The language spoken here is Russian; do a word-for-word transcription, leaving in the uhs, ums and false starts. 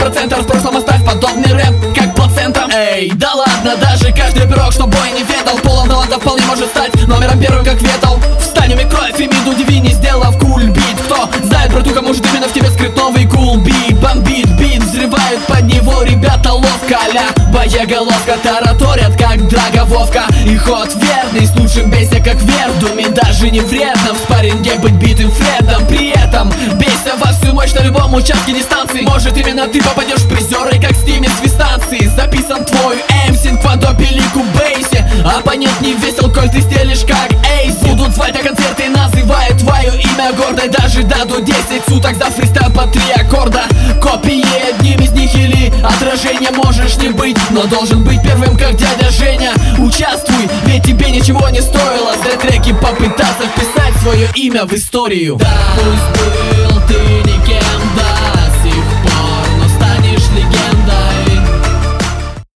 процентов. В прошлом оставь подобный рэп, как плацента. Эй, да ладно, даже каждый пирог, что бой не ведал, полон таланта вполне может стать номером первым, как Ветал. Встань, уми кровь и мид, удиви, не сделав кульбит. Кто знает, братуха, может именно в тебе скрыт новый кулбит. Бомбит, бит, взрывают под него ребята ловко, а-ля боеголовка, тараторят, как Драга Вовка. И ход верный, слушаем песня, как Вердуме. Даже не вредно в спарринге быть битым Фредом. При этом бейся во всю мощь на любом участке дистанции. Может именно ты попадешь в призеры, как Стимец в станции. Записан твой эмсинг по допелику бейсе. Оппонент не весел, коль ты стелишь как эйс. Будут звать на концерты, называют твое имя гордо. Даже дадут десять суток за фристайл по три аккорда. Копии одним из них или отражение можешь не быть, но должен быть первым, как дядя Женя. Участвуй, ведь тебе ничего не стоило за треки попытаться вписать свое имя в историю. Да, пусть был ты не